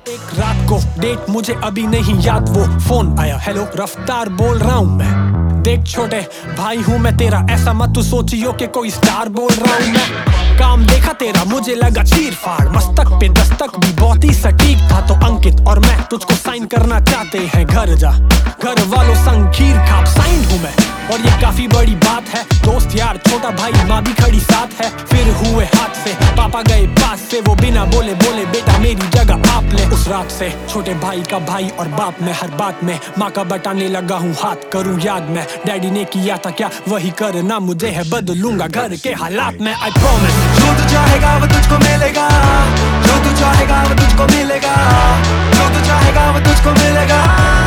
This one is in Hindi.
एक रात को डेट मुझे अभी नहीं याद, वो फोन आया, हेलो रफ्तार बोल रहा हूँ मैं। देख छोटे भाई हूँ मैं तेरा, ऐसा मत तू सोचियो कि कोई स्टार बोल रहा हूँ मैं। काम देखा तेरा मुझे लगा चीर फाड़, मस्तक पे दस्तक भी बहुत ही सटीक था। तो अंकित और मैं तुझको साइन करना चाहते हैं, घर जा घर वालों संग खीर खा, साइन हूँ मैं और ये काफी बड़ी बात है। दोस्त यार छोटा भाई माँ भी खड़ी साथ है। फिर हुए हाथ से पापा गए पास से, वो बिना बोले बोले बेटा मेरी जगह आप ले। उस रात से छोटे भाई का भाई और बाप में हर बात में माँ का बटाने लगा हूँ हाथ, करूँ याद मैं डैडी ने किया था क्या वही करना मुझे है, बदलूंगा घर के हालात में, आई प्रॉमिस। जो तू चाहेगा वो तुझको मिलेगा, जो तू चाहेगा वो तुझको मिलेगा, जो तू चाहेगा वो तुझको मिलेगा।